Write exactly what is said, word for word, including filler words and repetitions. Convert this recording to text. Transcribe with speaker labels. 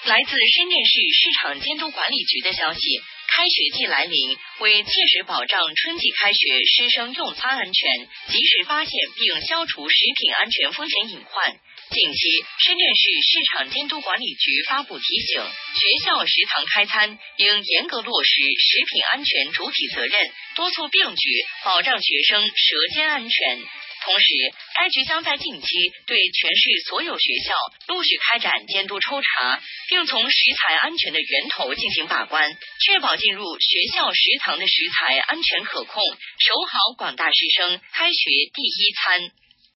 Speaker 1: 来自深圳市市场监督管理局的消息，开学季来临，为切实保障春季开学师生用餐安全，及时发现并消除食品安全风险隐患。近期，深圳市市场监督管理局发布提醒，学校食堂开餐应严格落实食品安全主体责任，多措并举，保障学生舌尖安全。同时，该局将在近期对全市所有学校陆续开展监督抽查，并从食材安全的源头进行把关，确保进入学校食堂的食材安全可控，守好广大师生开学第一餐。